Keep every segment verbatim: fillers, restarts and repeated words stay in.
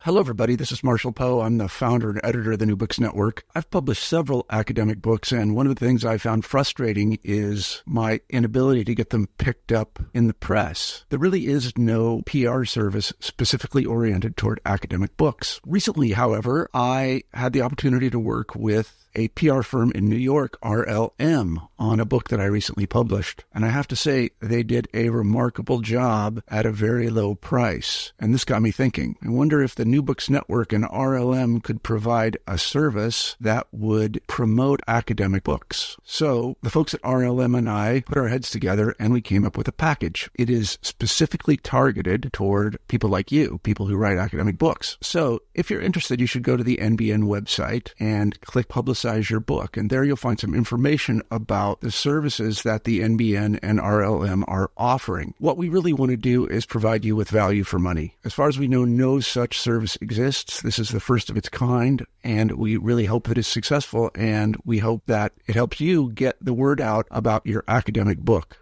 Hello, everybody. This is Marshall Poe. I'm the founder and editor of the New Books Network. I've published several academic books, and one of the things I found frustrating is my inability to get them picked up in the press. There really is no P R service specifically oriented toward academic books. Recently, however, I had the opportunity to work with a P R firm in New York, R L M, on a book that I recently published. And I have to say, they did a remarkable job at a very low price. And this got me thinking. I wonder if the New Books Network and R L M could provide a service that would promote academic books. So the folks at R L M and I put our heads together and we came up with a package. It is specifically targeted toward people like you, people who write academic books. So if you're interested, you should go to the N B N website and click Publicize your book, and there you'll find some information about the services that the N B N and R L M are offering. What we really want to do is provide you with value for money. As far as we know, no such service exists. This is the first of its kind, and we really hope that it's successful, and we hope that it helps you get the word out about your academic book.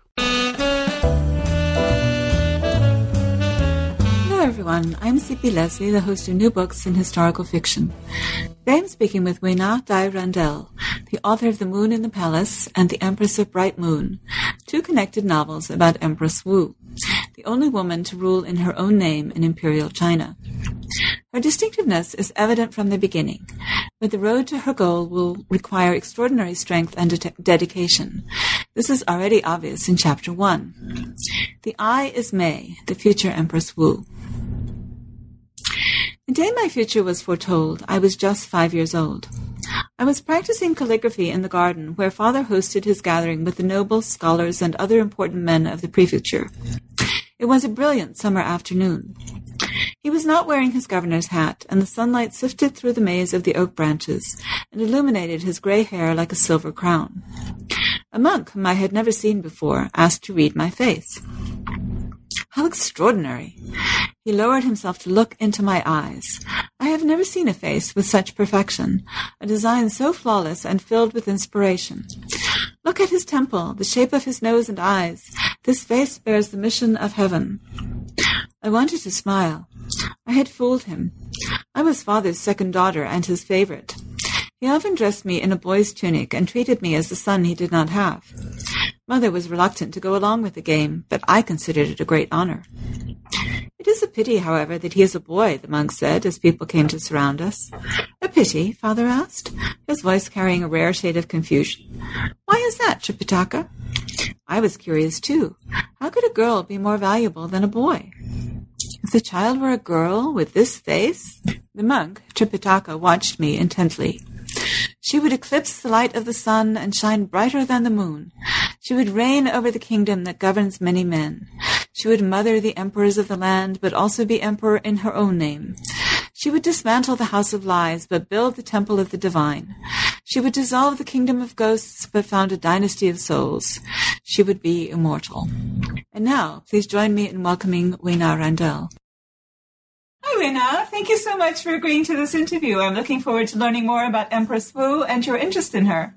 Hello everyone, I'm C P Leslie, the host of New Books in Historical Fiction. Today I'm speaking with Weina Dai Randell, the author of The Moon in the Palace and The Empress of Bright Moon, two connected novels about Empress Wu, the only woman to rule in her own name in Imperial China. Her distinctiveness is evident from the beginning, but the road to her goal will require extraordinary strength and de- dedication. This is already obvious in Chapter one. The I is Mei, the future Empress Wu. The day my future was foretold, I was just five years old. I was practicing calligraphy in the garden where Father hosted his gathering with the nobles, scholars, and other important men of the prefecture. It was a brilliant summer afternoon. He was not wearing his governor's hat, and the sunlight sifted through the maze of the oak branches and illuminated his gray hair like a silver crown. A monk whom I had never seen before asked to read my face. How extraordinary! He lowered himself to look into my eyes. I have never seen a face with such perfection, a design so flawless and filled with inspiration. Look at his temple, the shape of his nose and eyes. This face bears the mission of heaven. I wanted to smile. I had fooled him. I was Father's second daughter and his favorite. He often dressed me in a boy's tunic and treated me as the son he did not have. Mother was reluctant to go along with the game, but I considered it a great honor. It is a pity, however, that he is a boy, the monk said, as people came to surround us. A pity? Father asked, his voice carrying a rare shade of confusion. Why is that, Tripitaka? I was curious, too. How could a girl be more valuable than a boy? If the child were a girl with this face? The monk, Tripitaka, watched me intently. She would eclipse the light of the sun and shine brighter than the moon. She would reign over the kingdom that governs many men. She would mother the emperors of the land, but also be emperor in her own name. She would dismantle the house of lies, but build the temple of the divine. She would dissolve the kingdom of ghosts, but found a dynasty of souls. She would be immortal. And now, please join me in welcoming Weina Randell. Hi, Weina. Thank you so much for agreeing to this interview. I'm looking forward to learning more about Empress Wu and your interest in her.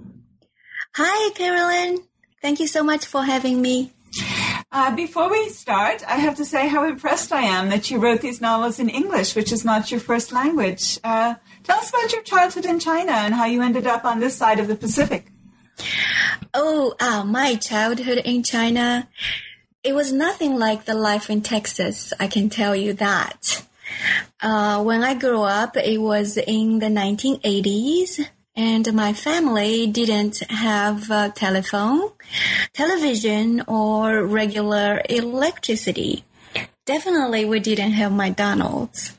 Hi, Carolyn. Thank you so much for having me. Uh, before we start, I have to say how impressed I am that you wrote these novels in English, which is not your first language. Uh, tell us about your childhood in China and how you ended up on this side of the Pacific. Oh, uh, my childhood in China, it was nothing like the life in Texas, I can tell you that. Uh, when I grew up, it was in the nineteen eighties. And my family didn't have a telephone, television, or regular electricity. Definitely, we didn't have McDonald's.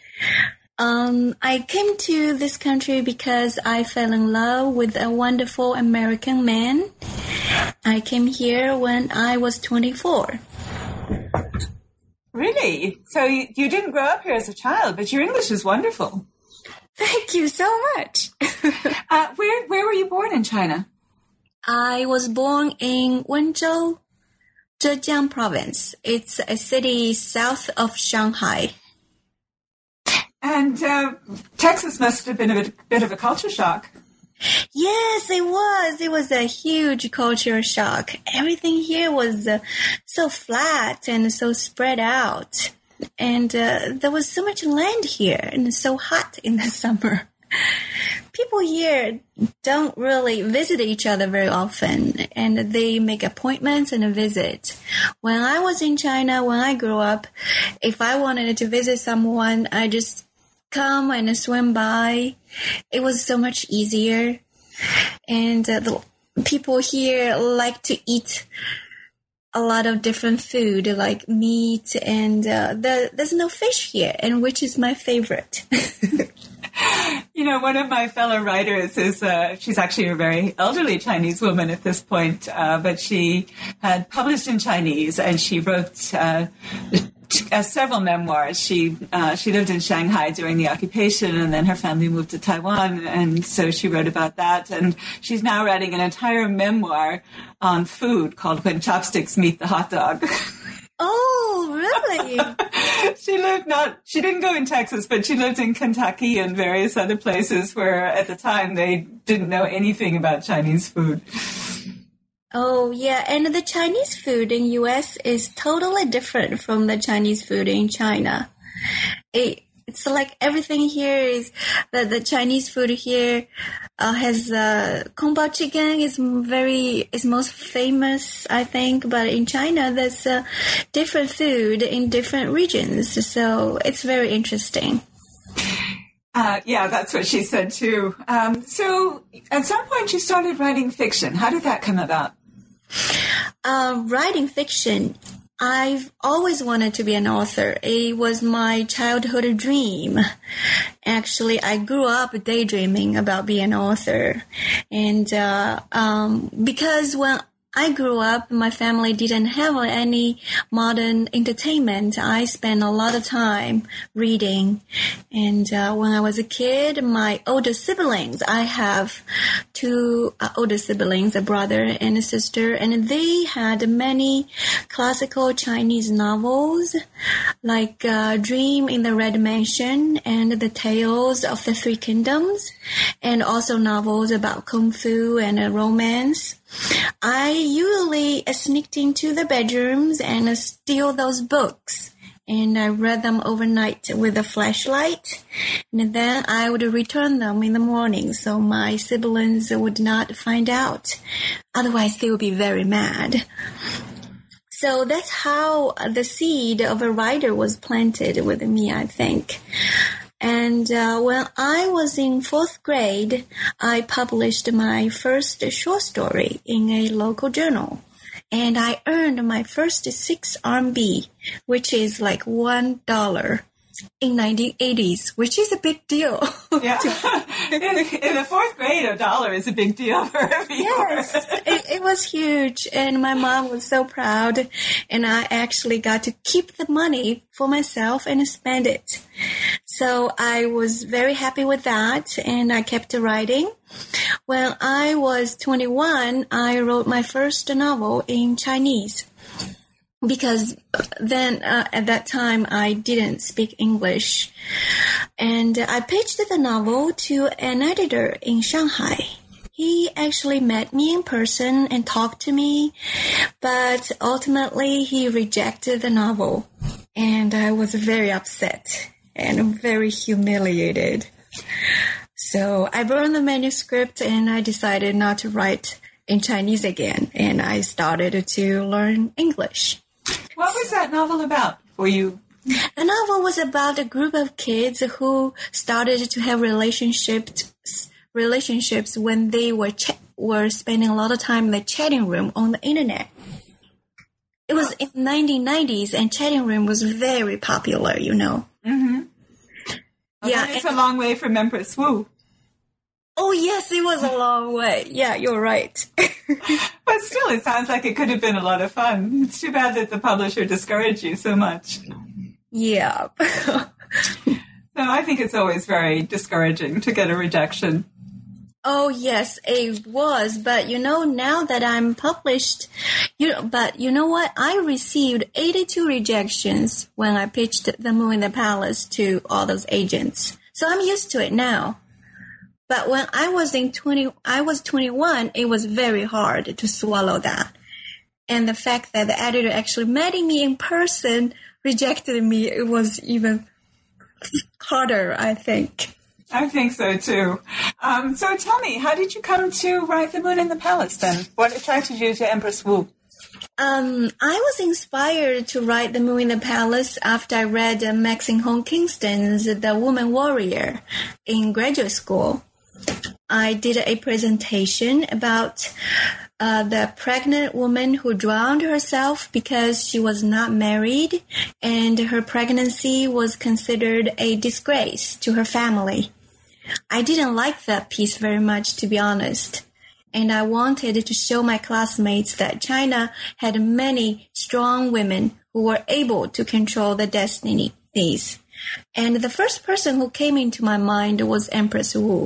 Um, I came to this country because I fell in love with a wonderful American man. I came here when I was twenty-four. Really? So you, you didn't grow up here as a child, but your English is wonderful. Thank you so much. uh, where where were you born in China? I was born in Wenzhou, Zhejiang province. It's a city south of Shanghai. And uh, Texas must have been a bit, bit of a culture shock. Yes, it was. It was a huge culture shock. Everything here was uh, so flat and so spread out. and uh, there was so much land here, and it's so hot in the summer. People here don't really visit each other very often, and they make appointments and visit. When I was in China, when I grew up, if I wanted to visit someone, I just come and swim by. It was so much easier. And uh, the people here like to eat a lot of different food, like meat, and uh, the, there's no fish here, and which is my favorite. You know, one of my fellow writers is, uh, she's actually a very elderly Chinese woman at this point, uh, but she had published in Chinese, and she wrote uh, uh, several memoirs. She uh, she lived in Shanghai during the occupation, and then her family moved to Taiwan, and so she wrote about that. And she's now writing an entire memoir on food called When Chopsticks Meet the Hot Dog. Oh, really? She lived not, she didn't go in Texas, but she lived in Kentucky and various other places where at the time they didn't know anything about Chinese food. Oh, yeah. And the Chinese food in U S is totally different from the Chinese food in China. It, it's like everything here is that the Chinese food here uh, has uh, Kung Pao chicken is very is most famous, I think. But in China, there's uh, different food in different regions, so it's very interesting. Uh, yeah, that's what she said too. Um, so, at some point, you started writing fiction. How did that come about? Uh, writing fiction. I've always wanted to be an author. It was my childhood dream. Actually, I grew up daydreaming about being an author. And uh, um, because when I grew up, my family didn't have any modern entertainment. I spent a lot of time reading. And uh, when I was a kid, my older siblings, I have two uh, older siblings, a brother and a sister, and they had many classical Chinese novels like uh, Dream in the Red Mansion and The Tales of the Three Kingdoms, and also novels about kung fu and uh, romance. I usually sneaked into the bedrooms and steal those books, and I read them overnight with a flashlight, and then I would return them in the morning so my siblings would not find out. Otherwise, they would be very mad. So that's how the seed of a writer was planted with me, I think. And uh, when I was in fourth grade, I published my first short story in a local journal. And I earned my first six R M B, which is like one dollar in nineteen eighties, which is a big deal. Yeah. in, in the fourth grade, a dollar is a big deal for every Yes, it, it was huge. And my mom was so proud. And I actually got to keep the money for myself and spend it. So I was very happy with that, and I kept writing. When I was twenty-one, I wrote my first novel in Chinese. Because then, uh, at that time, I didn't speak English. And I pitched the novel to an editor in Shanghai. He actually met me in person and talked to me, but ultimately he rejected the novel. And I was very upset and very humiliated. So I burned the manuscript, and I decided not to write in Chinese again. And I started to learn English. What was that novel about for you? The novel was about a group of kids who started to have relationships relationships when they were ch- were spending a lot of time in the chatting room on the internet. It was in the nineteen nineties, and chatting room was very popular, you know. Mm-hmm. Well, yeah, it's a long way from Empress Wu. Oh, yes, it was a long way. Yeah, you're right. But still, it sounds like it could have been a lot of fun. It's too bad that the publisher discouraged you so much. Yeah. So I think it's always very discouraging to get a rejection. Oh, yes, it was. But, you know, now that I'm published, you but you know what? I received eighty-two rejections when I pitched The Moon in the Palace to all those agents. So I'm used to it now. But when I was in twenty, I was twenty-one, it was very hard to swallow that. And the fact that the editor actually met me in person rejected me, it was even harder, I think. I think so, too. Um, so tell me, how did you come to write The Moon in the Palace, then? What attracted you to Empress Wu? Um, I was inspired to write The Moon in the Palace after I read uh, Maxine Hong Kingston's The Woman Warrior in graduate school. I did a presentation about uh, the pregnant woman who drowned herself because she was not married, and her pregnancy was considered a disgrace to her family. I didn't like that piece very much, to be honest. And I wanted to show my classmates that China had many strong women who were able to control the destinies. And the first person who came into my mind was Empress Wu.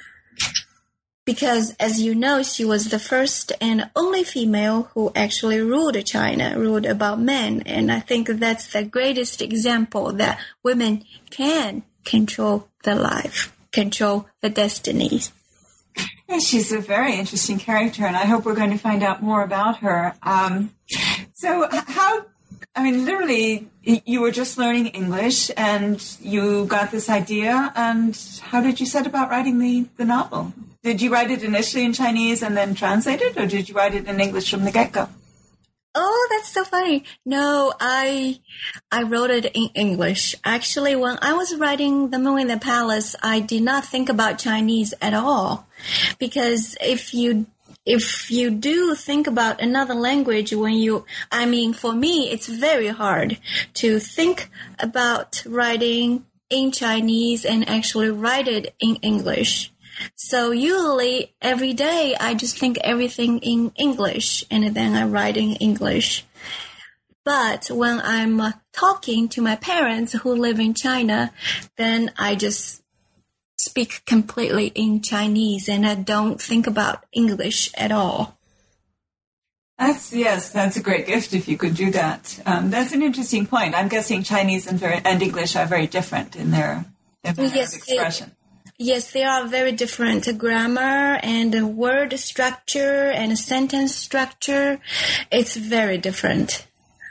Because, as you know, she was the first and only female who actually ruled China, ruled about men. And I think that's the greatest example that women can control the life, control the destinies. Yeah, she's a very interesting character, and I hope we're going to find out more about her. Um, so how, I mean, literally, you were just learning English, and you got this idea, and how did you set about writing the, the novel? Did you write it initially in Chinese and then translate it, or did you write it in English from the get-go? Oh, that's so funny. No, I I wrote it in English. Actually, when I was writing The Moon in the Palace, I did not think about Chinese at all. Because if you if you do think about another language when you, I mean, for me, it's very hard to think about writing in Chinese and actually write it in English. So usually every day I just think everything in English and then I write in English. But when I'm uh, talking to my parents who live in China, then I just speak completely in Chinese and I don't think about English at all. That's, yes, that's a great gift if you could do that. Um, that's an interesting point. I'm guessing Chinese and, very, and English are very different in their, in their yes, expression. It, Yes, they are very different. Grammar and word structure and sentence structure, it's very different.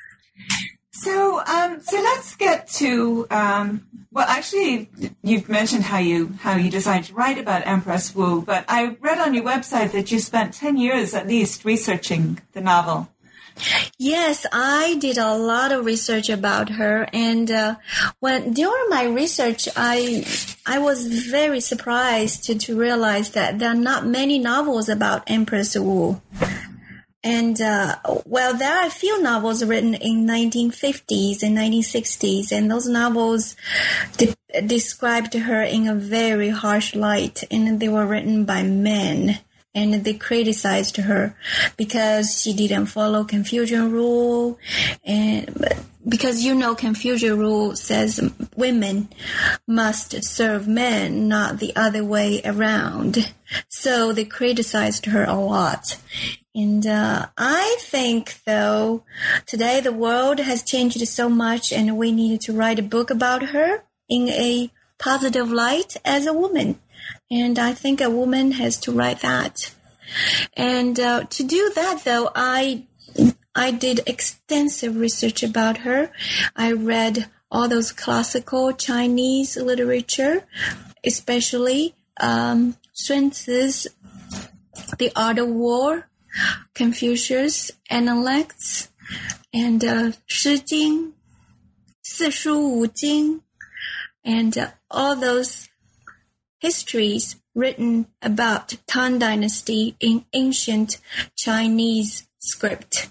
So, um, so let's get to, um, well, actually, you've mentioned how you, how you decided to write about Empress Wu, but I read on your website that you spent ten years at least researching the novel. Yes, I did a lot of research about her, and uh, when during my research, I I was very surprised to, to realize that there are not many novels about Empress Wu. And uh, well, there are a few novels written in nineteen fifties and nineteen sixties, and those novels de- described her in a very harsh light, and they were written by men. And they criticized her because she didn't follow Confucian rule. And because, you know, Confucian rule says women must serve men, not the other way around. So they criticized her a lot. And uh, I think, though, today the world has changed so much and we need to write a book about her in a positive light as a woman. And I think a woman has to write that. And uh, to do that, though, I I did extensive research about her. I read all those classical Chinese literature, especially um, Sun Tzu's The Art of War, Confucius' Analects, and uh, Shi Jing, Si Shu Wu Jing, and uh, all those histories written about Tang Dynasty in ancient Chinese script.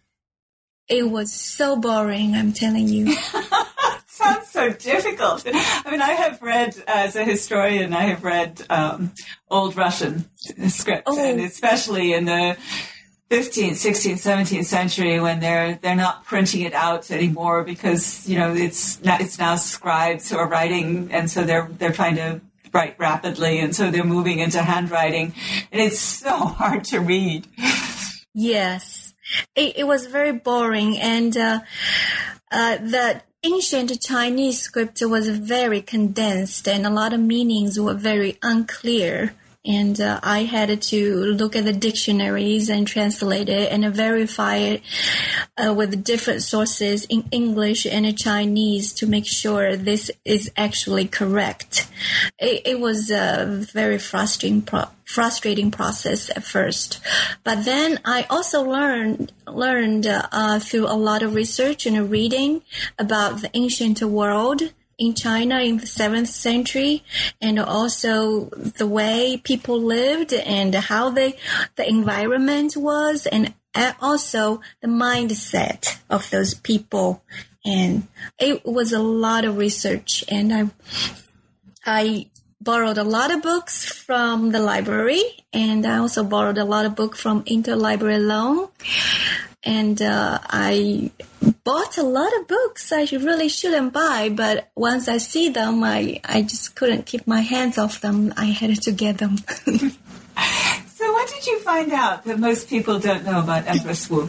It was so boring, I'm telling you. Sounds so difficult. I mean, I have read, as a historian, I have read um, Old Russian script, oh. and especially in the fifteenth, sixteenth, seventeenth century when they're they're not printing it out anymore because, you know, it's not, it's now scribes who are writing, and so they're they're trying to write rapidly, and so they're moving into handwriting, and it's so hard to read. Yes, it, it was very boring, and uh, uh, the ancient Chinese script was very condensed, and a lot of meanings were very unclear. And uh, I had to look at the dictionaries and translate it and verify it uh, with different sources in English and Chinese to make sure this is actually correct. It, it was a very frustrating pro- frustrating process at first. But then I also learned learned uh, through a lot of research and reading about the ancient world in China in the seventh century, and also the way people lived and how they, the environment was, and also the mindset of those people. And it was a lot of research, and I, I borrowed a lot of books from the library, and I also borrowed a lot of books from Interlibrary Loan. And uh, I bought a lot of books I really shouldn't buy, but once I see them, I, I just couldn't keep my hands off them. I had to get them. So what did you find out that most people don't know about Empress Wu?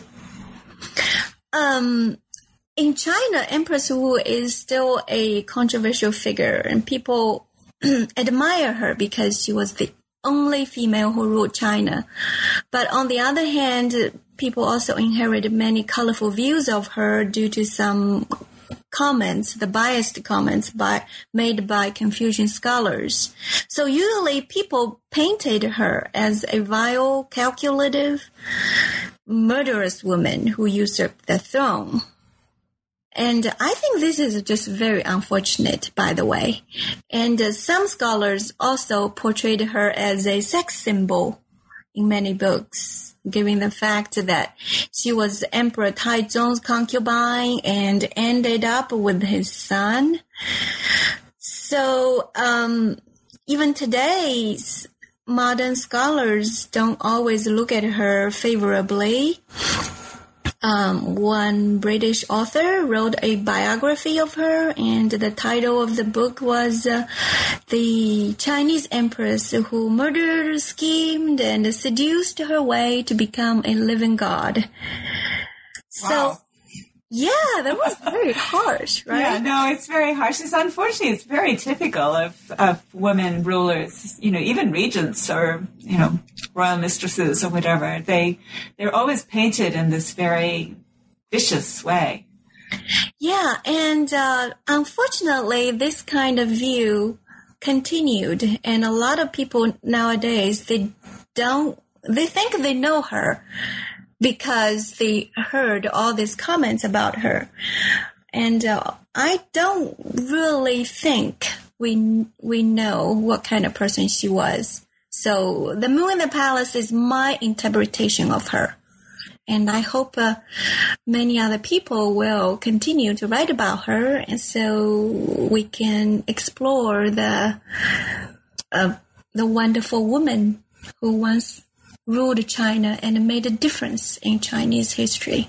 Um, in China, Empress Wu is still a controversial figure, and people admire her because she was the only female who ruled China. But on the other hand, people also inherited many colorful views of her due to some comments, the biased comments by, made by Confucian scholars. So usually people painted her as a vile, calculative, murderous woman who usurped the throne. And I think this is just very unfortunate, by the way. And uh, some scholars also portrayed her as a sex symbol in many books, given the fact that she was Emperor Taizong's concubine and ended up with his son. So um, even today's modern scholars don't always look at her favorably. Um, one British author wrote a biography of her, and the title of the book was uh, The Chinese Empress Who Murdered, Schemed, and Seduced Her Way to Become a Living God. Wow. So, yeah, that was very harsh, right? Yeah, no, it's very harsh. It's unfortunately, it's very typical of, of women rulers, you know, even regents or, you know, royal mistresses or whatever. They, they're always painted in this very vicious way. Yeah, and uh, unfortunately, this kind of view continued, and a lot of people nowadays, they don't, they think they know her because they heard all these comments about her. And uh, I don't really think we we know what kind of person she was. So The Moon in the Palace is my interpretation of her. And I hope uh, many other people will continue to write about her, and so we can explore the uh, the wonderful woman who once ruled China and made a difference in Chinese history.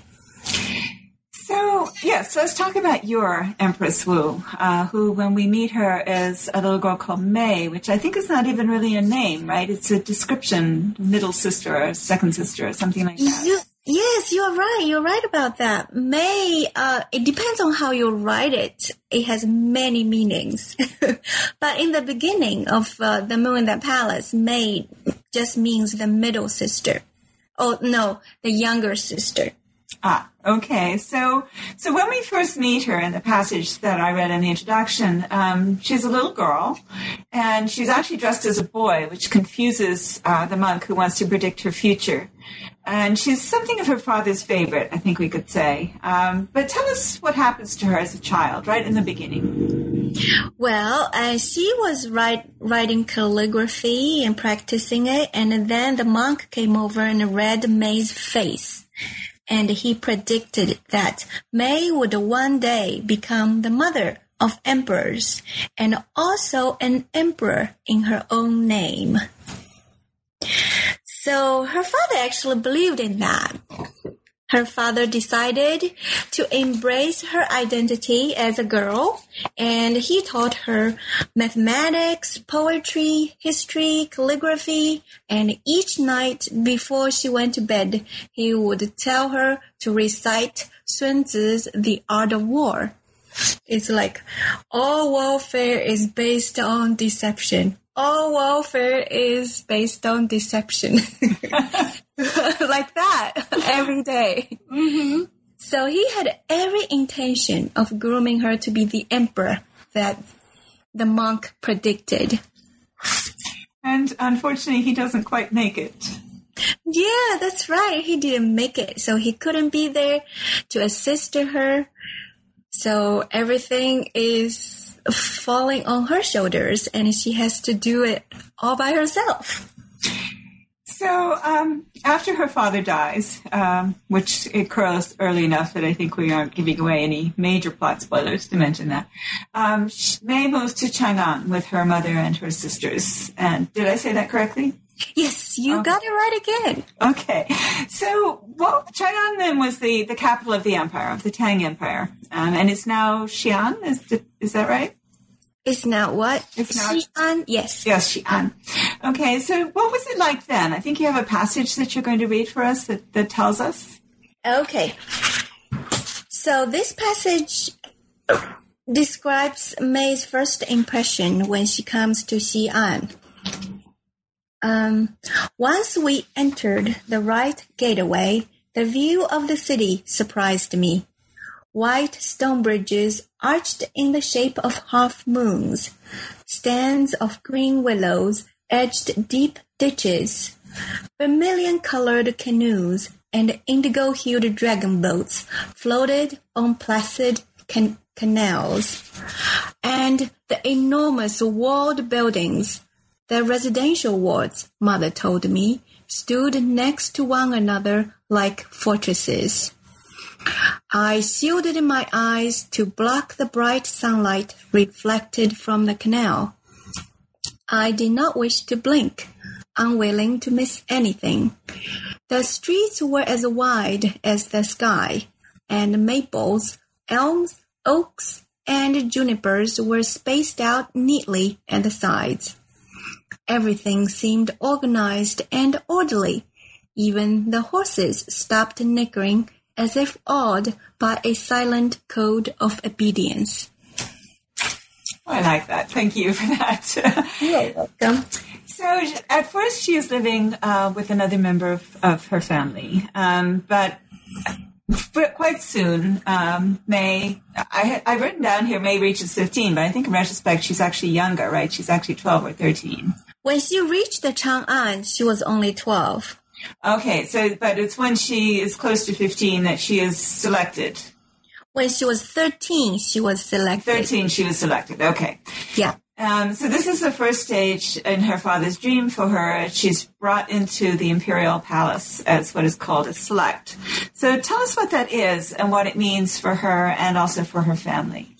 So, yeah, so let's talk about your Empress Wu, uh, who, when we meet her, is a little girl called Mei, which I think is not even really a name, right? It's a description, middle sister or second sister or something like that. You, yes, you're right. You're right about that. Mei, uh, it depends on how you write it. It has many meanings. But in the beginning of uh, The Moon in the Palace, Mei just means the middle sister. Oh, no, the younger sister. Ah, okay. So, so when we first meet her in the passage that I read in the introduction, um, she's a little girl, and she's actually dressed as a boy, which confuses uh, the monk who wants to predict her future. And she's something of her father's favorite, I think we could say. Um, but tell us what happens to her as a child, right in the beginning. Well, uh, she was write, writing calligraphy and practicing it, and then the monk came over and read Mei's face. And he predicted that Mei would one day become the mother of emperors and also an emperor in her own name. So her father actually believed in that. Her father decided to embrace her identity as a girl, and he taught her mathematics, poetry, history, calligraphy, and each night before she went to bed, he would tell her to recite Sun Tzu's The Art of War. It's like all warfare is based on deception. all welfare is based on deception. Like that, every day. Mm-hmm. So he had every intention of grooming her to be the emperor that the monk predicted. And unfortunately, he doesn't quite make it. Yeah, that's right. He didn't make it. So he couldn't be there to assist her. So everything is falling on her shoulders, and she has to do it all by herself. So um, after her father dies, um, which it occurs early enough that I think we aren't giving away any major plot spoilers to mention that, um, Mei moves to Chang'an with her mother and her sisters. And did I say that correctly? Yes, you okay. got it right again. Okay. So, well, Chang'an then was the, the capital of the empire, of the Tang Empire. Um, and it's now Xi'an, is, is that right? It's now what? It's now Xi'an, yes. Yes, Xi'an. Okay, so what was it like then? I think you have a passage that you're going to read for us that, that tells us. Okay. So this passage describes Mei's first impression when she comes to Xi'an. Um, once we entered the right gateway, the view of the city surprised me. White stone bridges arched in the shape of half moons, stands of green willows edged deep ditches, vermilion-colored canoes and indigo-hued dragon boats floated on placid can- canals, and the enormous walled buildings. The residential wards, Mother told me, stood next to one another like fortresses. I shielded my eyes to block the bright sunlight reflected from the canal. I did not wish to blink, unwilling to miss anything. The streets were as wide as the sky, and maples, elms, oaks, and junipers were spaced out neatly at the sides. Everything seemed organized and orderly. Even the horses stopped nickering as if awed by a silent code of obedience. I like that. Thank you for that. You're welcome. So at first she is living uh, with another member of, of her family, um, but quite soon, um, Mei, I, I've written down here Mei reaches fifteen, but I think in retrospect she's actually younger, right? She's actually twelve or thirteen. When she reached the Chang'an, she was only twelve. Okay, so, but it's when she is close to fifteen that she is selected. When she was thirteen, she was selected. thirteen, she was selected, okay. Yeah. Um, so this is the first stage in her father's dream for her. She's brought into the imperial palace as what is called a select. So tell us what that is and what it means for her and also for her family.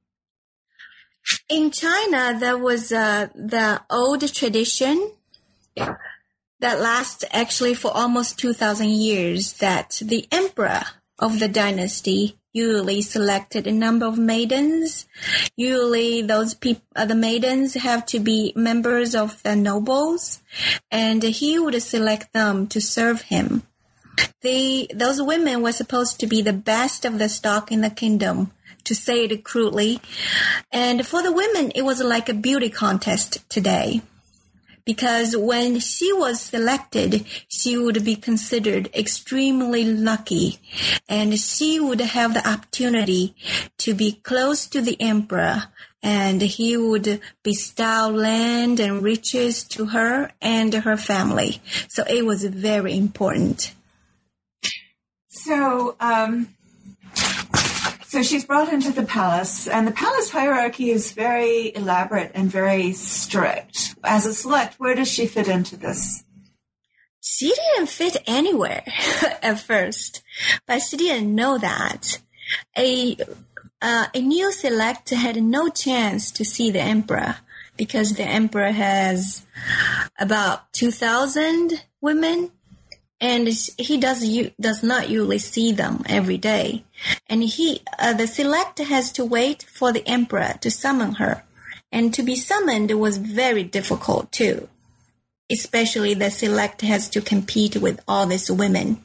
In China, there was uh, the old tradition that lasts actually for almost two thousand years that the emperor of the dynasty usually selected a number of maidens. Usually those people, uh, the maidens have to be members of the nobles, and he would select them to serve him. The, those women were supposed to be the best of the stock in the kingdom, to say it crudely. And for the women, it was like a beauty contest today. Because when she was selected, she would be considered extremely lucky, and she would have the opportunity to be close to the emperor, and he would bestow land and riches to her and her family. So it was very important. So, um, so she's brought into the palace, and the palace hierarchy is very elaborate and very strict. As a select, where does she fit into this? She didn't fit anywhere at first, but she didn't know that. A uh, a new select had no chance to see the emperor because the emperor has about two thousand women, and he does does not usually see them every day. And he uh, the select has to wait for the emperor to summon her. And to be summoned was very difficult, too. Especially the select has to compete with all these women.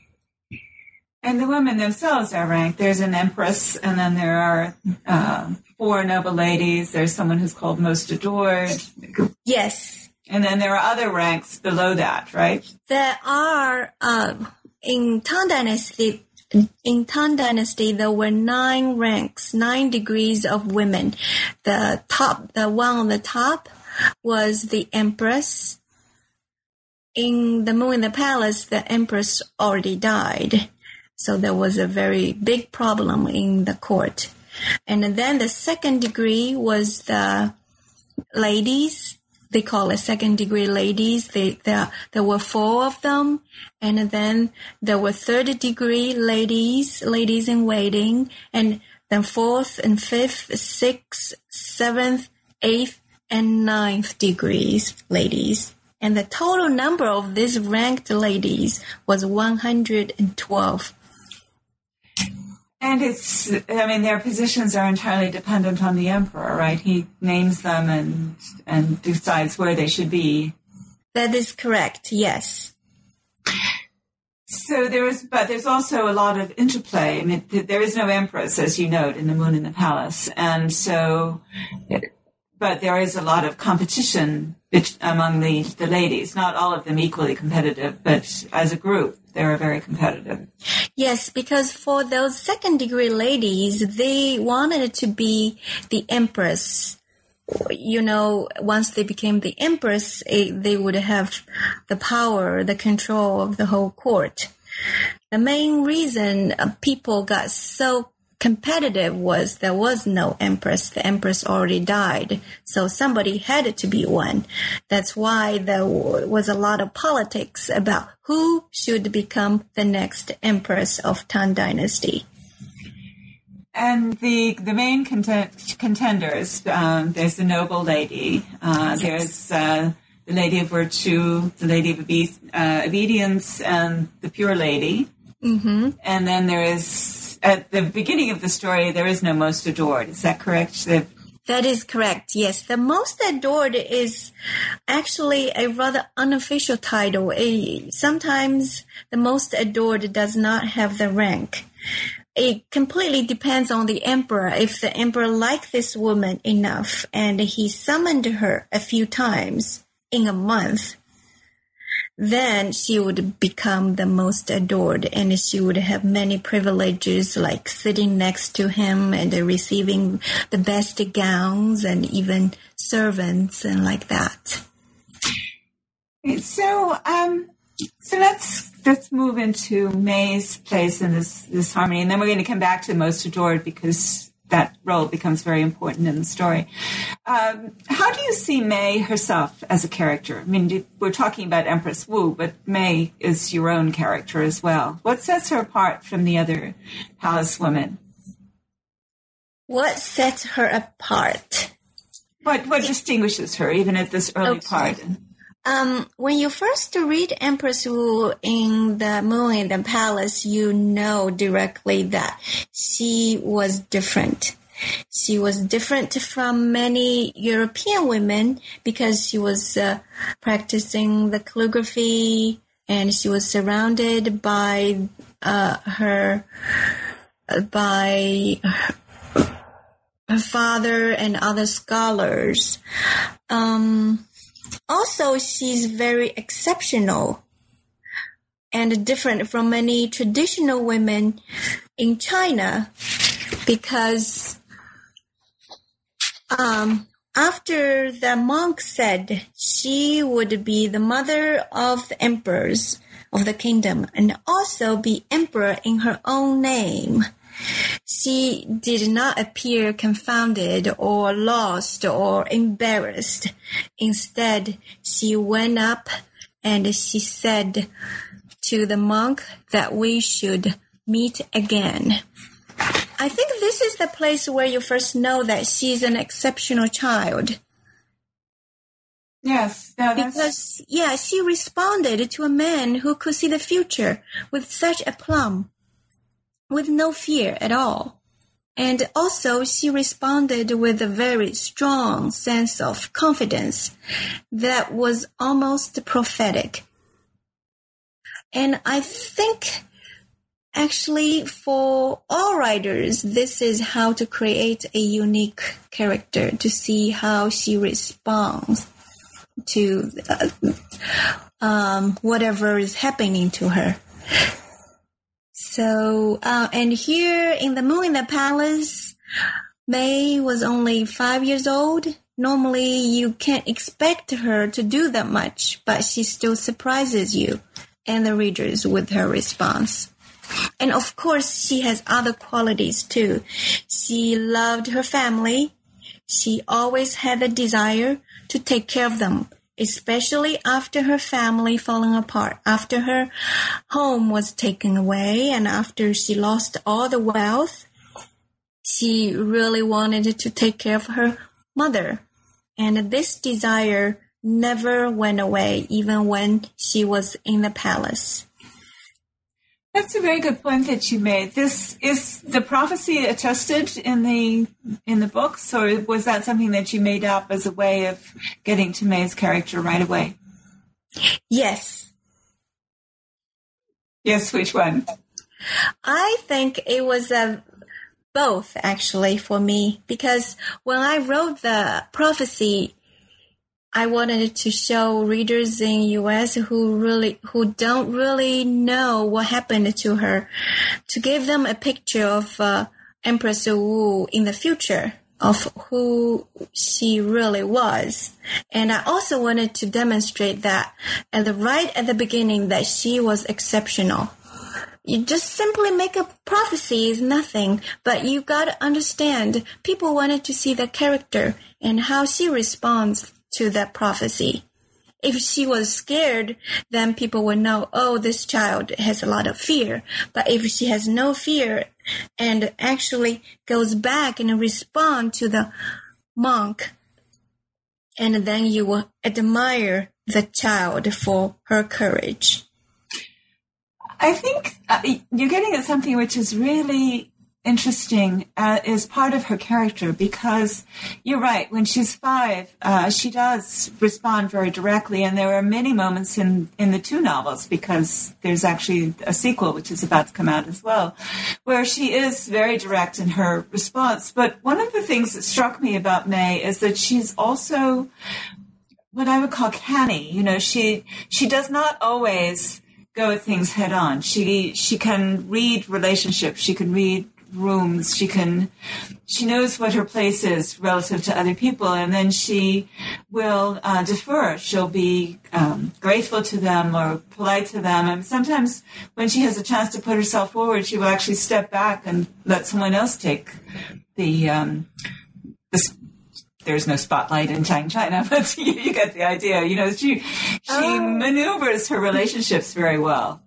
And the women themselves are ranked. There's an empress, and then there are uh, four noble ladies. There's someone who's called most adored. Yes. And then there are other ranks below that, right? There are, uh, in Tang Dynasty, in Tang Dynasty, there were nine ranks, nine degrees of women. The top, the one on the top was the empress. In the Moon in the Palace, the empress already died. So there was a very big problem in the court. And then the second degree was the ladies. They call it second degree ladies. They, there, there were four of them. And then there were third degree ladies, ladies in waiting. And then fourth and fifth, sixth, seventh, eighth, and ninth degrees ladies. And the total number of these ranked ladies was one hundred twelve. And it's, I mean, their positions are entirely dependent on the emperor, right? He names them and and decides where they should be. That is correct, yes. So there is, but there's also a lot of interplay. I mean, there is no empress, as you note, in the Moon in the Palace. And so, but there is a lot of competition among the, the ladies. Not all of them equally competitive, but as a group, they're very competitive. Yes, because for those second degree ladies, they wanted to be the empress. You know, once they became the empress, they would have the power, the control of the whole court. The main reason people got so competitive was there was no empress. The empress already died. So somebody had to be one. That's why there was a lot of politics about who should become the next empress of Tang Dynasty. And the the main content, contenders, um, there's the noble lady, uh, yes. There's uh, the lady of virtue, the lady of obe- uh, obedience, and the pure lady. Mm-hmm. And then there is, at the beginning of the story, there is no most adored. Is that correct? The- that is correct, yes. The most adored is actually a rather unofficial title. A, sometimes the most adored does not have the rank. It completely depends on the emperor. If the emperor liked this woman enough and he summoned her a few times in a month, then she would become the most adored, and she would have many privileges like sitting next to him and receiving the best gowns and even servants and like that. So, um, so let's let's move into May's place in this this harmony, and then we're going to come back to Most Adored because that role becomes very important in the story. Um, how do you see May herself as a character? I mean, we're talking about Empress Wu, but May is your own character as well. What sets her apart from the other palace women? What sets her apart? What what distinguishes her, even at this early okay. part? Um, when you first read Empress Wu in the Moon in the Palace, you know directly that she was different. She was different from many European women because she was uh, practicing the calligraphy, and she was surrounded by uh, her uh, by her, her father and other scholars. Um, Also, she's very exceptional and different from many traditional women in China because um, after the monk said she would be the mother of the emperors of the kingdom and also be emperor in her own name, she did not appear confounded or lost or embarrassed. Instead, she went up and she said to the monk that we should meet again. I think this is the place where you first know that she's an exceptional child. Yes. No, that's... Because, yeah, she responded to a man who could see the future with such aplomb, with no fear at all. And also she responded with a very strong sense of confidence that was almost prophetic. And I think Actually, for all writers, this is how to create a unique character, to see how she responds to uh, um, whatever is happening to her. So, uh, and here in The Moon in the Palace, May was only five years old. Normally, you can't expect her to do that much, but she still surprises you and the readers with her response. And of course, she has other qualities too. She loved her family. She always had the desire to take care of them, especially after her family falling apart, after her home was taken away, and after she lost all the wealth. She really wanted to take care of her mother. And this desire never went away, even when she was in the palace. That's a very good point that you made. This is the prophecy attested in the in the books, or was that something that you made up as a way of getting to May's character right away? Yes. Yes, which one? I think it was a both, actually, for me, because when I wrote the prophecy, I wanted to show readers in U S who really, who don't really know what happened to her, to give them a picture of uh, Empress Wu in the future, of who she really was. And I also wanted to demonstrate that at the right at the beginning that she was exceptional. You just simply make a prophecy is nothing, but you got to understand people wanted to see the character and how she responds to that prophecy. If she was scared, then people would know, oh, this child has a lot of fear. But if she has no fear and actually goes back and respond to the monk, and then you will admire the child for her courage. I think uh, you're getting at something which is really interesting, uh, is part of her character, because you're right. When she's five, uh, she does respond very directly, and there are many moments in, in the two novels, because there's actually a sequel which is about to come out as well, where she is very direct in her response. But one of the things that struck me about May is that she's also what I would call canny. You know, she she does not always go at things head on. She she can read relationships. She can read rooms. She can she knows what her place is relative to other people, and then she will uh, defer. She'll be um, grateful to them or polite to them. And sometimes when she has a chance to put herself forward, she will actually step back and let someone else take the um, the. There's no spotlight in China, China, but you, you get the idea. You know, she she oh. maneuvers her relationships very well.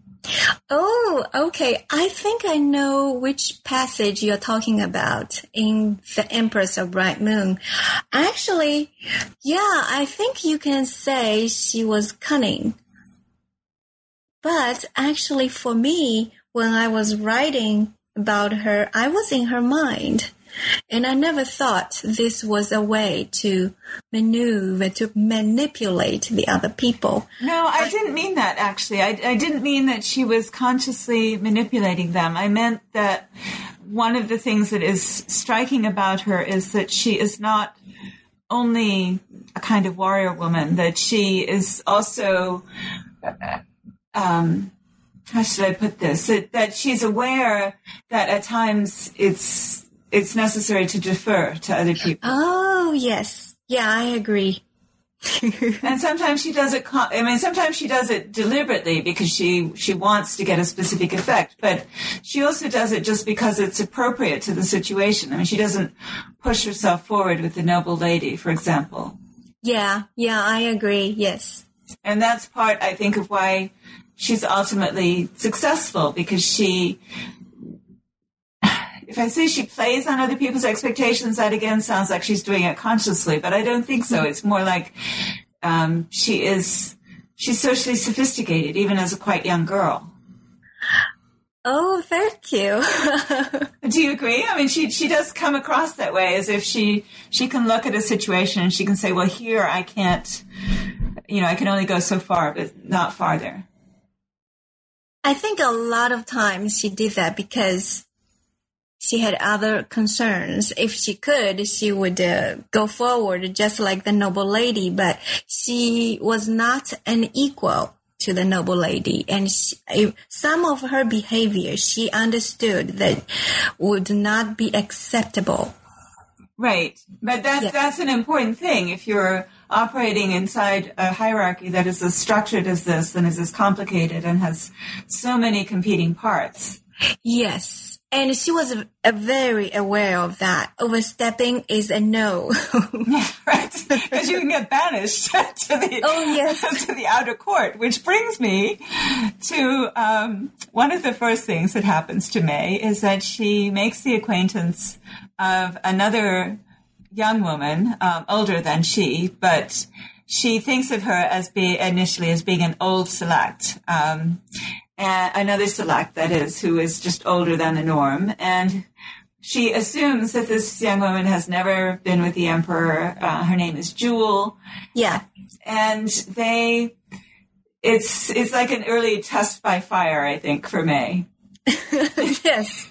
Oh, okay. I think I know which passage you're talking about in The Empress of Bright Moon. Actually, yeah, I think you can say she was cunning. But actually, for me, when I was writing about her, I was in her mind. And I never thought this was a way to maneuver, to manipulate the other people. No, I didn't mean that, actually. I, I didn't mean that she was consciously manipulating them. I meant that one of the things that is striking about her is that she is not only a kind of warrior woman, that she is also, um, how should I put this, that, that she's aware that at times it's it's necessary to defer to other people. Oh, yes. Yeah, I agree. And sometimes she does it, I mean, sometimes she does it deliberately because she, she wants to get a specific effect, but she also does it just because it's appropriate to the situation. I mean, she doesn't push herself forward with the noble lady, for example. Yeah, yeah, I agree, yes. And that's part, I think, of why she's ultimately successful, because she... If I say she plays on other people's expectations, that again sounds like she's doing it consciously, but I don't think so. It's more like um, she is, she's socially sophisticated, even as a quite young girl. Oh, thank you. Do you agree? I mean, she she does come across that way, as if she, she can look at a situation and she can say, well, here I can't, you know, I can only go so far, but not farther. I think a lot of times she did that because she had other concerns. If she could, she would uh, go forward just like the noble lady, but she was not an equal to the noble lady. And she, some of her behavior, she understood that would not be acceptable. Right. But that's, yeah. that's an important thing. If you're operating inside a hierarchy that is as structured as this and is as complicated and has so many competing parts. Yes. And she was uh, very aware of that. Overstepping is a no. Yeah, right. Because you can get banished to the, oh, yes. to the outer court, which brings me to um, one of the first things that happens to May is that she makes the acquaintance of another young woman, um, older than she, but she thinks of her as being initially as being an old select. Um, And another select, that is, who is just older than the norm. And she assumes that this young woman has never been with the emperor. Uh, her name is Jewel. Yeah. And they, it's, it's like an early test by fire, I think, for May. Yes.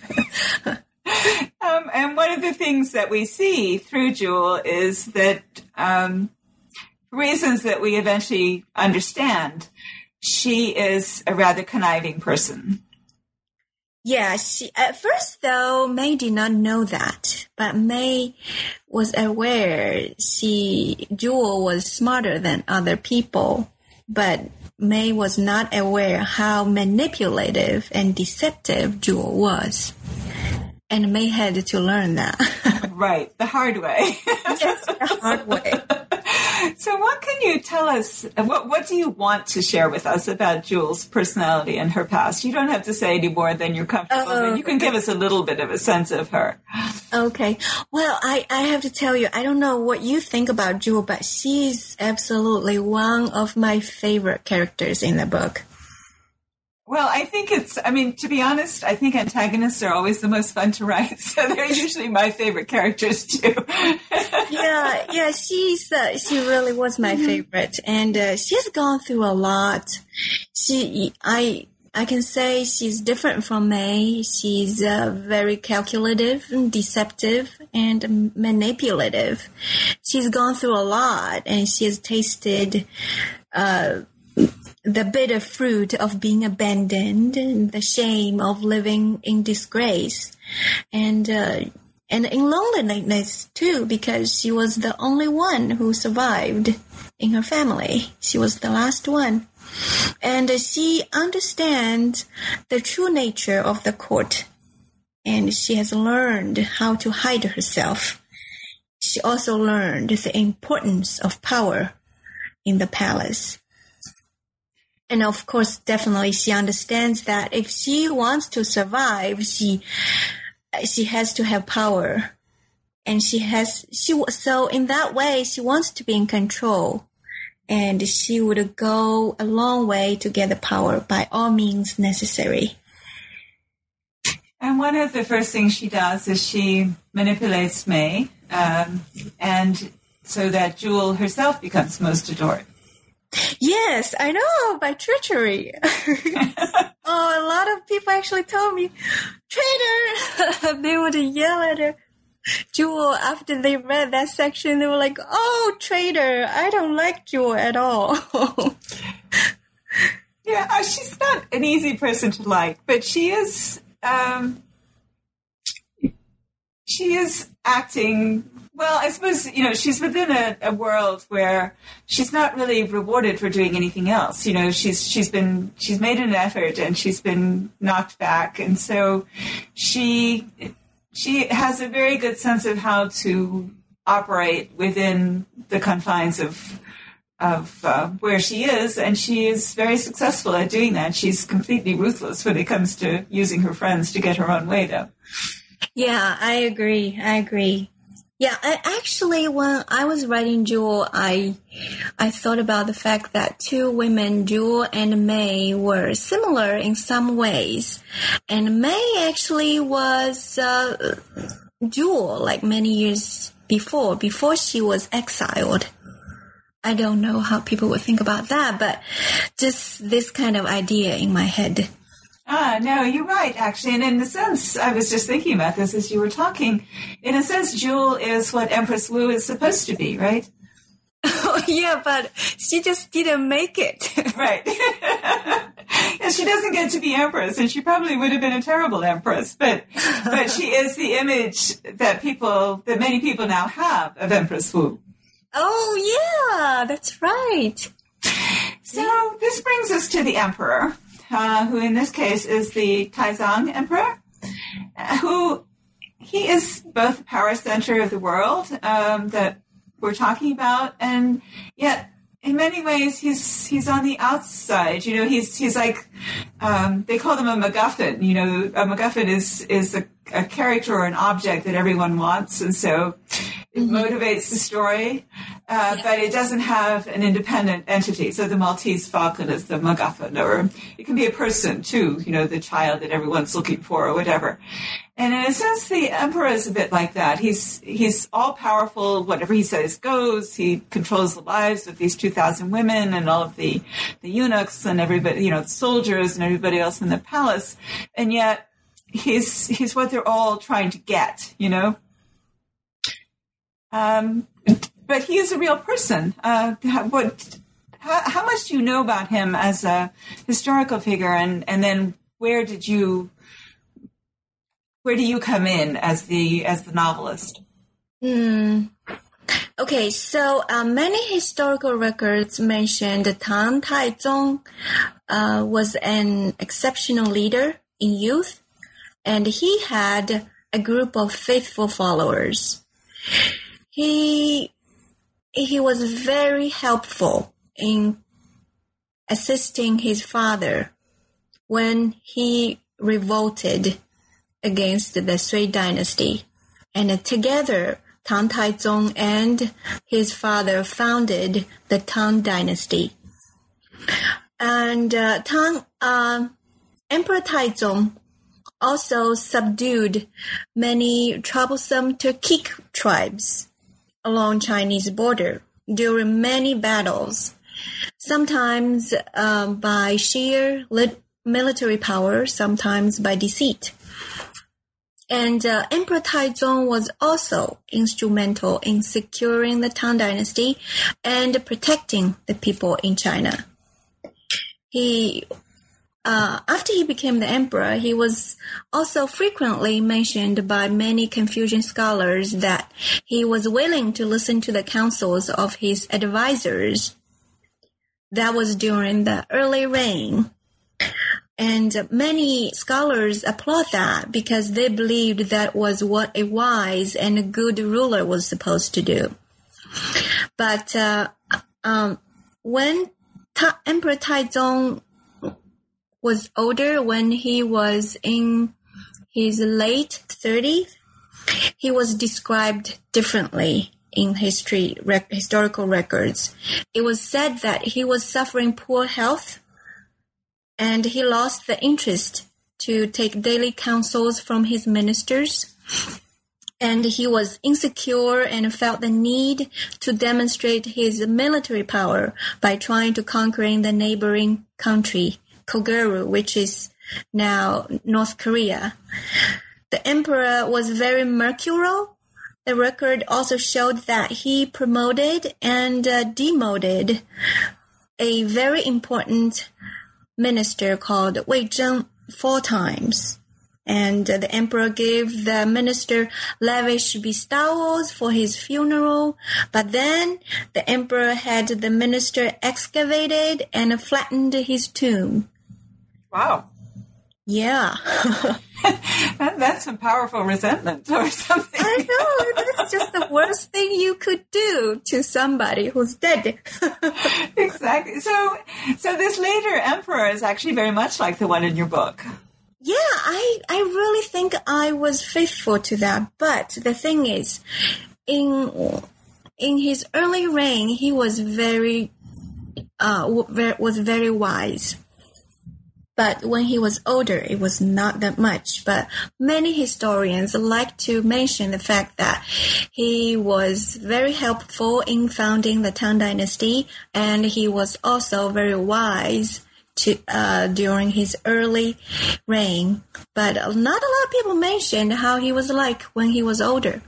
um, and one of the things that we see through Jewel is that, um, reasons that we eventually understand, she is a rather conniving person. Yeah, she, at first though, May did not know that, but May was aware she, Jewel was smarter than other people, but May was not aware how manipulative and deceptive Jewel was. And May had to learn that. Right, the hard way. Yes, the hard way. So what can you tell us, what what do you want to share with us about Jewel's personality and her past? You don't have to say any more than you're comfortable uh, with. You can give us a little bit of a sense of her. Okay. Well, I, I have to tell you, I don't know what you think about Jewel, but she's absolutely one of my favorite characters in the book. Well, I think it's, I mean, to be honest, I think antagonists are always the most fun to write. So they're usually my favorite characters too. yeah, yeah, she's, uh, she really was my favorite. And, uh, she's gone through a lot. She, I, I can say she's different from May. She's, uh, very calculative and deceptive and manipulative. She's gone through a lot and she has tasted, uh, the bitter fruit of being abandoned and the shame of living in disgrace and uh, and in loneliness too, because she was the only one who survived in her family. She was the last one. And uh, she understands the true nature of the court, and she has learned how to hide herself. She also learned the importance of power in the palace. And of course, definitely she understands that if she wants to survive, she she has to have power. And she has, she so in that way, she wants to be in control. And she would go a long way to get the power by all means necessary. And one of the first things she does is she manipulates May, um, and so that Jewel herself becomes most adored. Yes, I know, by treachery. Oh, a lot of people actually told me, traitor! They would yell at her. Jewel, after they read that section, they were like, oh, traitor, I don't like Jewel at all. Yeah, uh, she's not an easy person to like, but she is, um, she is acting... Well, I suppose, you know, she's within a, a world where she's not really rewarded for doing anything else. You know, she's she's been she's made an effort and she's been knocked back, and so she she has a very good sense of how to operate within the confines of of uh, where she is, and she is very successful at doing that. She's completely ruthless when it comes to using her friends to get her own way, though. Yeah, I agree. I agree. Yeah, I, actually, when I was writing Jewel, I I thought about the fact that two women, Jewel and May, were similar in some ways. And May actually was uh, Jewel, like many years before, before she was exiled. I don't know how people would think about that, but just this kind of idea in my head. Ah, no, you're right, actually. And in a sense, I was just thinking about this as you were talking. In a sense, Jewel is what Empress Wu is supposed to be, right? Oh, yeah, but she just didn't make it. Right. And she doesn't get to be empress, and she probably would have been a terrible empress, but but she is the image that people, that many people now have of Empress Wu. Oh, yeah, that's right. So this brings us to the emperor, uh, who in this case is the Taizong emperor, who he is both the power center of the world um, that we're talking about, and yet in many ways he's he's on the outside. You know, he's he's like um, they call them a MacGuffin. You know, a MacGuffin is is a, a character or an object that everyone wants, and so it mm-hmm. motivates the story, uh, yeah. but it doesn't have an independent entity. So the Maltese Falcon is the MacGuffin, or it can be a person too. You know, the child that everyone's looking for, or whatever. And in a sense, the emperor is a bit like that. He's he's all powerful. Whatever he says goes. He controls the lives of these two thousand women and all of the, the eunuchs and everybody, you know, the soldiers and everybody else in the palace. And yet, he's he's what they're all trying to get. You know. Um, but he is a real person. Uh, what? How, how much do you know about him as a historical figure? And and then where did you? Where do you come in as the as the novelist? Mm. Okay, so uh, many historical records mentioned Tang Taizong uh, was an exceptional leader in youth, and he had a group of faithful followers. He he was very helpful in assisting his father when he revolted against the Sui dynasty, and together Tang Taizong and his father founded the Tang dynasty. And uh, Tang uh, Emperor Taizong also subdued many troublesome Turkic tribes along Chinese border during many battles, sometimes um, by sheer lit- military power, sometimes by deceit. And uh, Emperor Taizong was also instrumental in securing the Tang dynasty and protecting the people in China. He, uh, after he became the emperor, he was also frequently mentioned by many Confucian scholars that he was willing to listen to the counsels of his advisors. That was during the early reign. And many scholars applaud that because they believed that was what a wise and a good ruler was supposed to do. But uh, um, when Ta- Emperor Taizong was older, when he was in his late thirties, he was described differently in history rec- historical records. It was said that he was suffering poor health, and he lost the interest to take daily counsels from his ministers. And he was insecure and felt the need to demonstrate his military power by trying to conquering the neighboring country, Koguru, which is now North Korea. The emperor was very mercurial. The record also showed that he promoted and uh, demoted a very important minister called Wei Zheng four times. And the emperor gave the minister lavish bestowals for his funeral. But then the emperor had the minister excavated and flattened his tomb. Wow. Yeah. that, that's some powerful resentment or something. I know. That's just the worst thing you could do to somebody who's dead. Exactly. So, so this later emperor is actually very much like the one in your book. Yeah, I, I really think I was faithful to that. But the thing is, in in his early reign, he was very uh was very wise. But when he was older, it was not that much. But many historians like to mention the fact that he was very helpful in founding the Tang dynasty, and he was also very wise to, uh, during his early reign, but not a lot of people mentioned how he was like when he was older.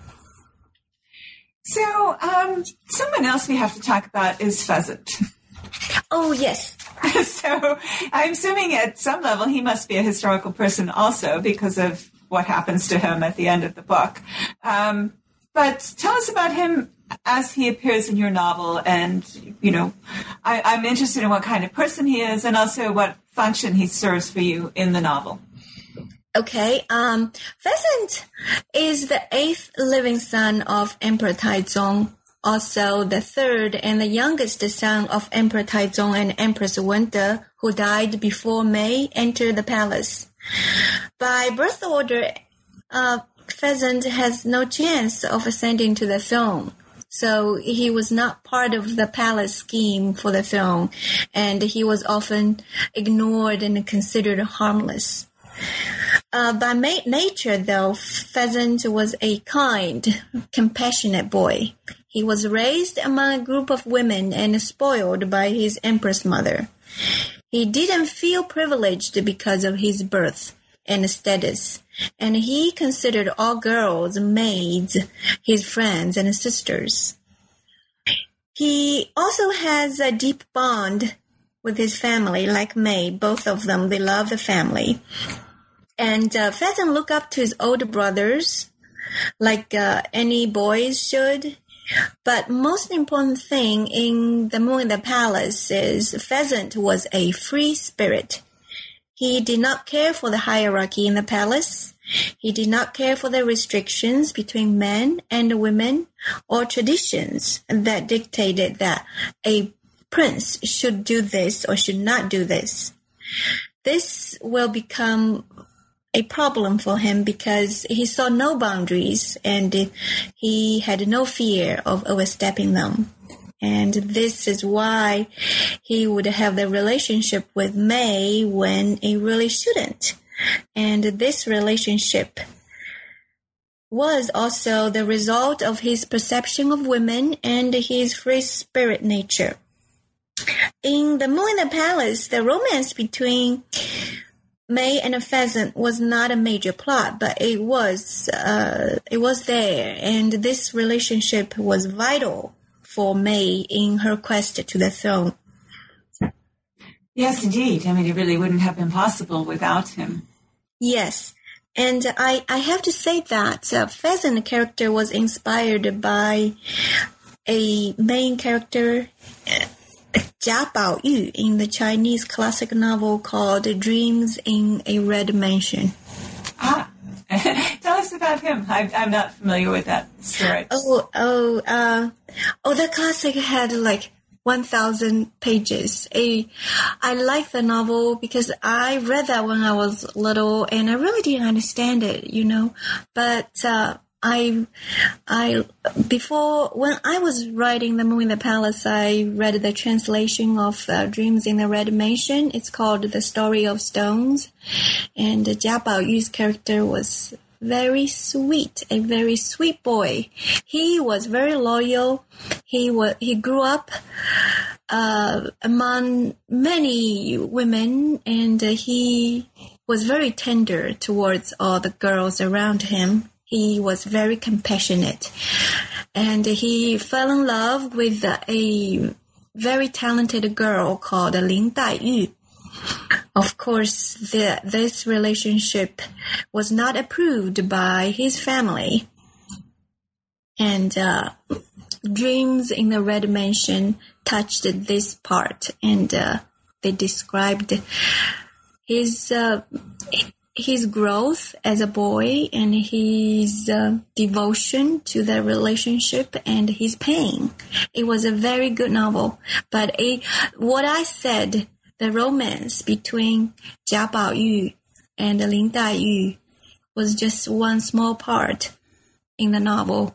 So, um, someone else we have to talk about is Pheasant. Oh, yes. So, I'm assuming at some level he must be a historical person also because of what happens to him at the end of the book. Um, but tell us about him as he appears in your novel, and, you know, I, I'm interested in what kind of person he is and also what function he serves for you in the novel. Okay, um, Pheasant is the eighth living son of Emperor Taizong, also the third and the youngest son of Emperor Taizong and Empress Wende, who died before Mei entered the palace. By birth order, uh, Pheasant has no chance of ascending to the throne. So he was not part of the palace scheme for the throne, and he was often ignored and considered harmless. Uh, by ma- nature, though, Pheasant was a kind, compassionate boy. He was raised among a group of women and spoiled by his empress mother. He didn't feel privileged because of his birth and status, and he considered all girls maids, his friends and sisters. He also has a deep bond with his family, like Mei. Both of them, they love the family. And uh, Pheasant looked up to his older brothers, like uh, any boys should. But most important thing in The Moon in the Palace is Pheasant was a free spirit. He did not care for the hierarchy in the palace. He did not care for the restrictions between men and women or traditions that dictated that a prince should do this or should not do this. This will become a problem for him because he saw no boundaries and he had no fear of overstepping them. And this is why he would have the relationship with Mei when he really shouldn't. And this relationship was also the result of his perception of women and his free spirit nature. In The Moon in the Palace, the romance between Mei and a Pheasant was not a major plot, but it was uh, it was there, and this relationship was vital for Mei in her quest to the throne. Yes, indeed. I mean, it really wouldn't have been possible without him. Yes, and I, I have to say that uh, Pheasant character was inspired by a main character, Jia Baoyu, in the Chinese classic novel called Dreams in a Red Mansion. Ah, tell us about him. I'm, I'm not familiar with that story. Oh, oh, uh, oh, the classic had like one thousand pages. A, I like the novel because I read that when I was little and I really didn't understand it, you know, but, uh, I, I, before, when I was writing The Moon in the Palace, I read the translation of uh, Dreams in the Red Mansion. It's called The Story of Stones. And Jia Baoyu's character was very sweet, a very sweet boy. He was very loyal. He was, he grew up, uh, among many women, and uh, he was very tender towards all the girls around him. He was very compassionate, and he fell in love with a very talented girl called Lin Daiyu. Of course, the, this relationship was not approved by his family. And uh, Dreams in the Red Mansion touched this part, and uh, they described his uh, his growth as a boy and his uh, devotion to the relationship and his pain. It was a very good novel. But it, what I said, the romance between Jia Baoyu and Lin Daiyu was just one small part in the novel.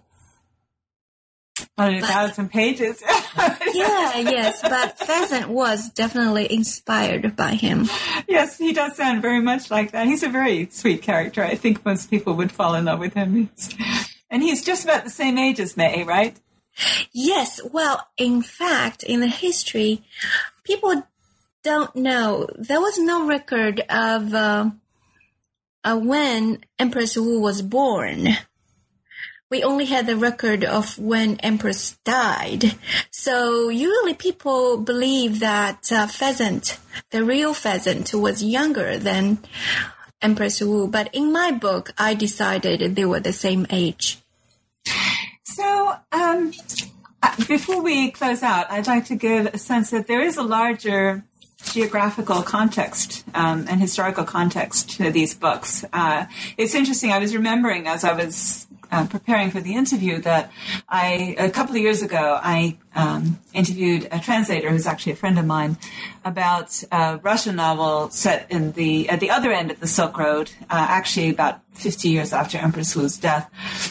On a thousand pages. Yeah, yes, but Pheasant was definitely inspired by him. Yes, he does sound very much like that. He's a very sweet character. I think most people would fall in love with him. And he's just about the same age as Mei, right? Yes, well, in fact, in the history, people don't know. There was no record of uh, uh, when Empress Wu was born. We only had the record of when Empress died. So usually people believe that uh, Pheasant, the real Pheasant, was younger than Empress Wu. But in my book, I decided they were the same age. So um, before we close out, I'd like to give a sense that there is a larger geographical context um, and historical context to these books. Uh, it's interesting. I was remembering as I was Uh, preparing for the interview that I, a couple of years ago, I um, interviewed a translator who's actually a friend of mine about a Russian novel set in the at the other end of the Silk Road, uh, actually about fifty years after Empress Wu's death.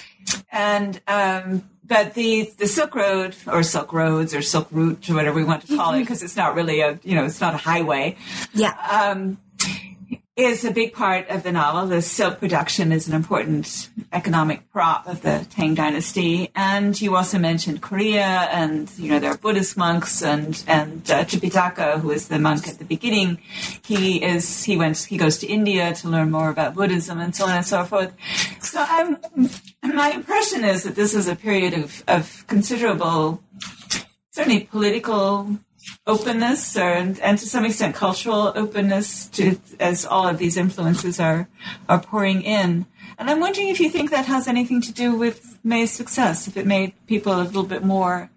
And um, but the the Silk Road or Silk Roads or Silk Route or whatever we want to call it, because it's not really a you know it's not a highway. Yeah. Um, is a big part of the novel. The silk production is an important economic prop of the Tang Dynasty. And you also mentioned Korea, and, you know, there are Buddhist monks, and, and uh, Tripitaka, who is the monk at the beginning. He is, he went, he goes to India to learn more about Buddhism and so on and so forth. So I'm, my impression is that this is a period of, of considerable, certainly political openness, or, and to some extent cultural openness, to, as all of these influences are are pouring in. And I'm wondering if you think that has anything to do with May's success, if it made people a little bit more,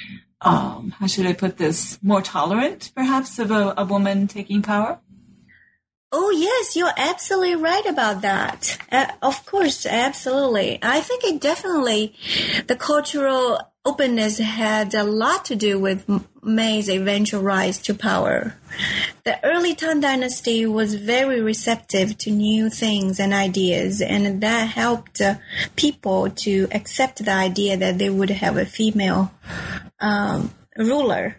um, how should I put this, more tolerant, perhaps, of a, a woman taking power? Oh, yes, you're absolutely right about that. Uh, of course, absolutely. I think it definitely, the cultural openness had a lot to do with May's eventual rise to power. The early Tang Dynasty was very receptive to new things and ideas, and that helped uh, people to accept the idea that they would have a female um, ruler.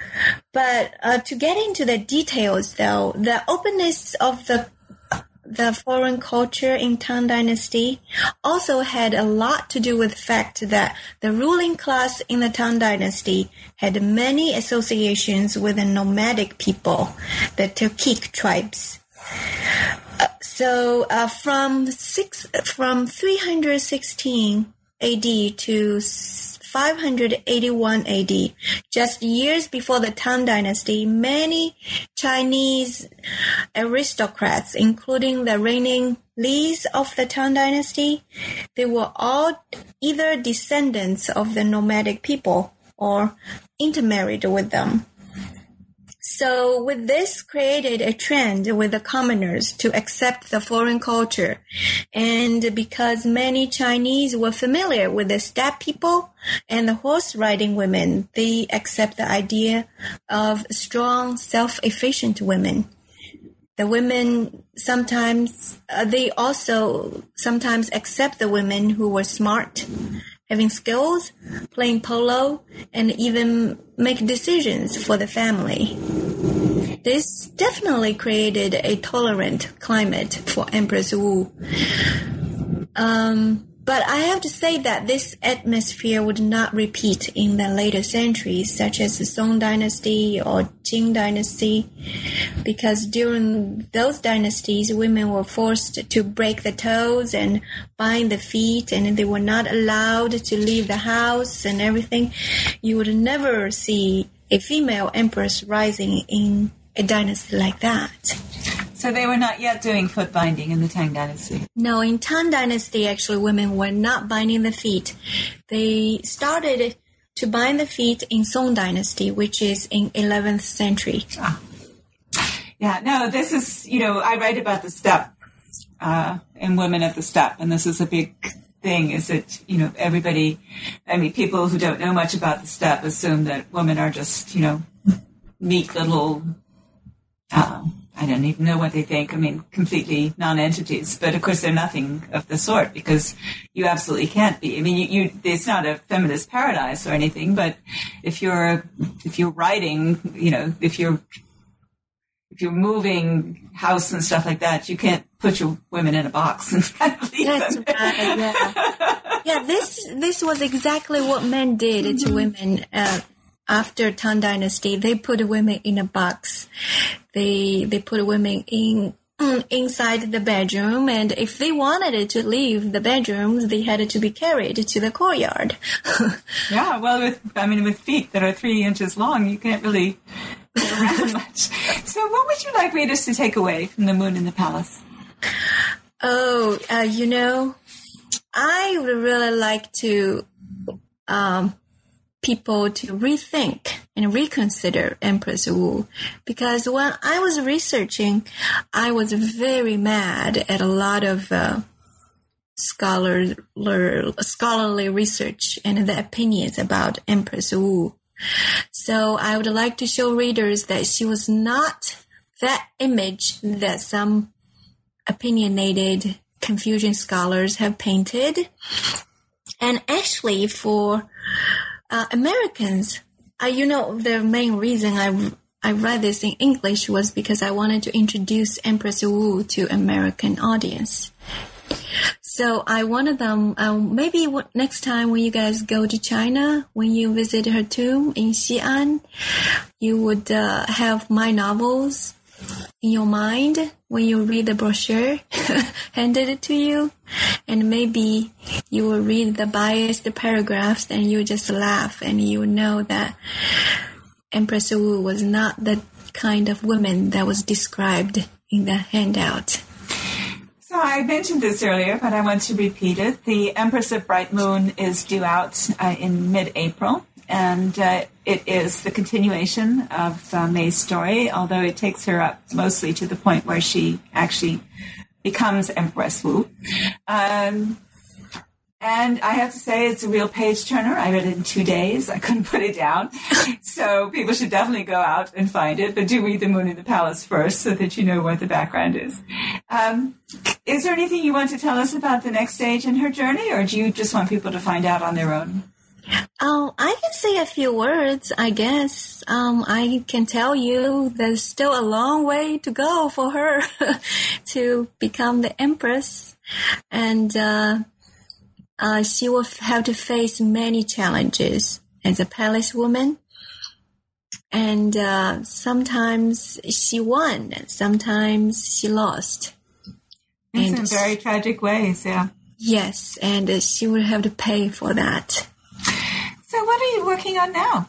But uh, to get into the details, though, the openness of the the foreign culture in Tang Dynasty also had a lot to do with the fact that the ruling class in the Tang Dynasty had many associations with the nomadic people, the Turkic tribes. Uh, so uh, from six from three hundred sixteen A D to five hundred eighty-one A D, just years before the Tang Dynasty, many Chinese aristocrats, including the reigning Lis of the Tang Dynasty, they were all either descendants of the nomadic people or intermarried with them. So with this created a trend with the commoners to accept the foreign culture. And because many Chinese were familiar with the steppe people and the horse-riding women, they accept the idea of strong, self-efficient women. The women sometimes, uh, they also sometimes accept the women who were smart, having skills, playing polo, and even make decisions for the family. This definitely created a tolerant climate for Empress Wu. Um, but I have to say that this atmosphere would not repeat in the later centuries, such as the Song Dynasty or Qing Dynasty, because during those dynasties, women were forced to break the toes and bind the feet, and they were not allowed to leave the house and everything. You would never see a female empress rising in a dynasty like that. So they were not yet doing foot binding in the Tang Dynasty? No, in Tang Dynasty, actually, women were not binding the feet. They started to bind the feet in Song Dynasty, which is in eleventh century. Ah. Yeah, no, this is, you know, I write about the steppe uh, in Women of the Steppe, and this is a big thing, is that, you know, everybody, I mean, people who don't know much about the steppe assume that women are just, you know, meek little, uh, I don't even know what they think, I mean, completely non-entities. But, of course, they're nothing of the sort, because you absolutely can't be. I mean, you, you it's not a feminist paradise or anything, but if you're if you're writing, you know, if you're if you're moving house and stuff like that, you can't put your women in a box and kind of leave That's them. right, yeah. Yeah, this, this was exactly what men did to women uh, after Tang Dynasty. They put women in a box. they they put women in inside the bedroom, and if they wanted to leave the bedrooms, they had to be carried to the courtyard. Yeah, well, with I mean, with feet that are three inches long, you can't really get around much. So what would you like readers to take away from The Moon in the Palace? Oh, uh, you know, I would really like to um, people to rethink and reconsider Empress Wu, because when I was researching, I was very mad at a lot of uh, scholar, scholarly research and the opinions about Empress Wu. So I would like to show readers that she was not that image that some opinionated Confucian scholars have painted. And actually for uh, Americans, uh, you know, the main reason I, I read this in English was because I wanted to introduce Empress Wu to American audience. So I wanted them, um, maybe next time when you guys go to China, when you visit her tomb in Xi'an, you would uh, have my novels in your mind when you read the brochure handed it to you, and maybe you will read the biased paragraphs and you just laugh, and you know that Empress Wu was not the kind of woman that was described in the handout. So I mentioned this earlier, but I want to repeat it. The Empress of Bright Moon is due out uh, in mid-April. And uh, it is the continuation of uh, May's story, although it takes her up mostly to the point where she actually becomes Empress Wu. Um, and I have to say, it's a real page-turner. I read it in two days. I couldn't put it down. So people should definitely go out and find it. But do read The Moon in the Palace first so that you know what the background is. Um, is there anything you want to tell us about the next stage in her journey, or do you just want people to find out on their own? Oh, I can say a few words, I guess. Um, I can tell you there's still a long way to go for her to become the empress. And uh, uh, she will have to face many challenges as a palace woman. And uh, sometimes she won, sometimes she lost. In and some very tragic ways, yeah. Yes, and uh, she will have to pay for that. So what are you working on now?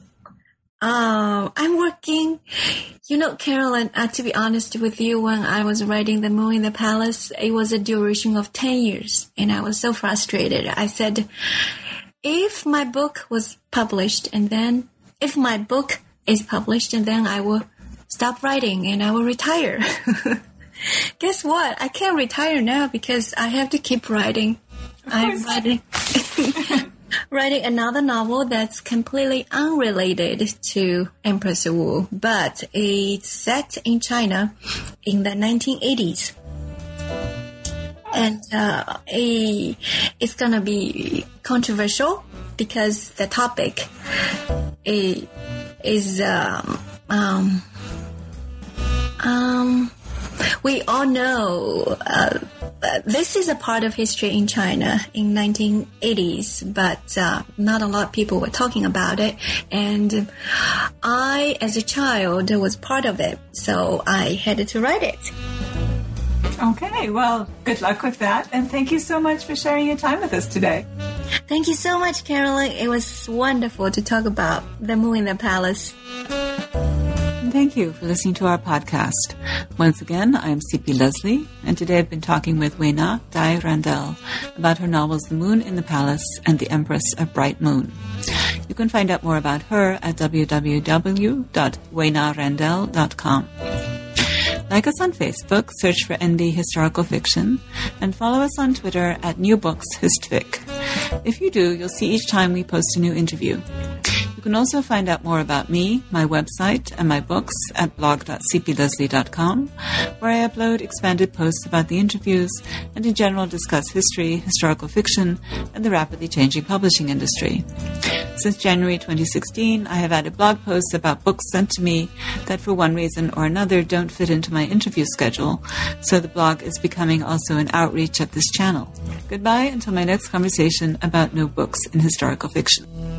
Uh, I'm working, you know, Carolyn, uh, to be honest with you, when I was writing The Moon in the Palace, it was a duration of ten years, and I was so frustrated. I said, if my book was published, and then, if my book is published, and then I will stop writing, and I will retire. Guess what? I can't retire now because I have to keep writing. I'm writing... writing another novel that's completely unrelated to Empress Wu, but it's set in China in the nineteen eighties. And uh, a, it's going to be controversial because the topic is, is um, um, um, we all know uh, this is a part of history in China in nineteen eighties, but uh, not a lot of people were talking about it. And I, as a child, was part of it, so I had to write it. Okay, well, good luck with that, and thank you so much for sharing your time with us today. Thank you so much, Caroline. It was wonderful to talk about The Moon in the Palace. Thank you for listening to our podcast. Once again, I'm C P Leslie, and today I've been talking with Weina Dai Randell about her novels The Moon in the Palace and The Empress of Bright Moon. You can find out more about her at w w w dot weina randell dot com. Like us on Facebook, search for N B Historical Fiction, and follow us on Twitter at New Books Histfic. If you do, you'll see each time we post a new interview. You can also find out more about me, my website, and my books at blog dot c p leslie dot com, where I upload expanded posts about the interviews and in general discuss history, historical fiction, and the rapidly changing publishing industry. Since January twenty sixteen, I have added blog posts about books sent to me that for one reason or another don't fit into my interview schedule, so the blog is becoming also an outreach of this channel. Goodbye until my next conversation about new books in historical fiction.